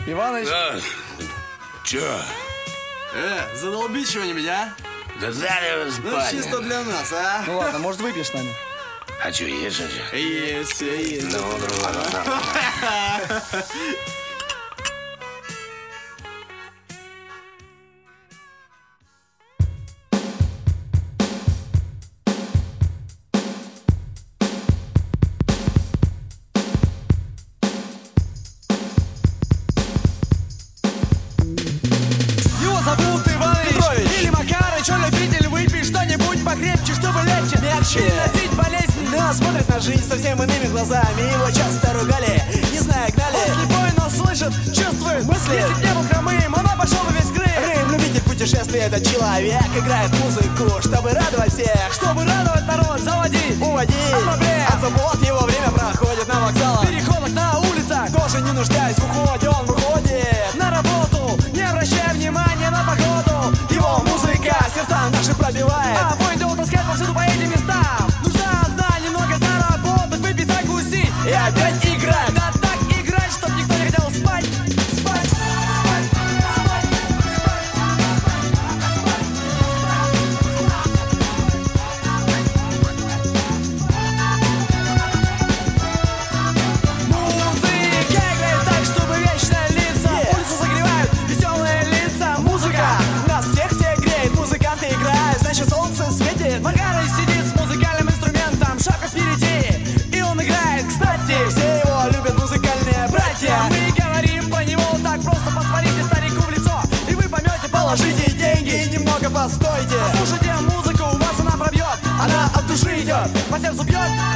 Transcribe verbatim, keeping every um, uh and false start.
Иваныч. Да. Чё? Э, задолби чего-нибудь, а? Да дали вы Ну, спать. чисто для нас, а? Ну ладно, может, выпьешь с нами? А чё, есть что-то? Есть, все есть. Ну, ладно. Его зовут Иваныч Петрович. Или Макарыч, он любитель выпить что-нибудь покрепче, чтобы легче, мягче переносить болезнь. Но смотрит на жизнь совсем иными глазами. Его часто ругали, не зная, гнали. Он слепой, но слышит, чувствует мысли. Если б не был хромым, он обошел бы весь Крым. Крым, любитель путешествий, этот человек играет музыку, чтобы радовать всех, Чтобы радовать народ, заводить, уводить от проблем. от забот. Его время проходит на вокзалах, переходах на улицах. тоже не нуждаясь в уходе, он выходит На работу, не обращая внимания на погоду. Его музыка сердца наши пробивает. А бой идет таскать повсюду по этим местам. Нужна одна, немного заработать, выпить, закусить И опять играть. Да так играть, чтоб никто не хотел спать. Спать, спать, спать, Музыка играет так, чтобы вечно лица улицу согревают веселые лица. Музыка Нас всех всех греет, музыканты играют, значит солнце светит. Макарыч сидит с музыкальным инструментом, шапка впереди, и он играет, кстати. Все его любят музыкальные братья. Мы говорим про него так просто, посмотрите старику в лицо, и вы поймете, Положите деньги и немного постойте. Слушайте музыку, вас она пробьет, Она от души идет. по сердцу бьет,